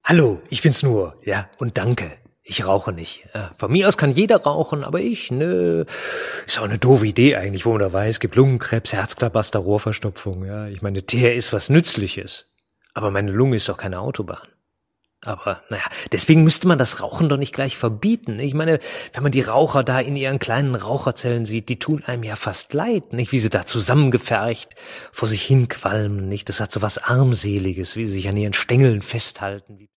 Hallo, ich bin's nur, ja, und danke. Ich rauche nicht. Ja, von mir aus kann jeder rauchen, aber ich, nö. Ist auch eine doofe Idee eigentlich, wo man da weiß, gibt Lungenkrebs, Herzklabaster, Rohrverstopfung, ja. Ich meine, Teer ist was Nützliches. Aber meine Lunge ist doch keine Autobahn. Aber, naja, deswegen müsste man das Rauchen doch nicht gleich verbieten. Ich meine, wenn man die Raucher da in ihren kleinen Raucherzellen sieht, die tun einem ja fast leid, nicht? Wie sie da zusammengefercht vor sich hin qualmen, nicht? Das hat so was Armseliges, wie sie sich an ihren Stängeln festhalten.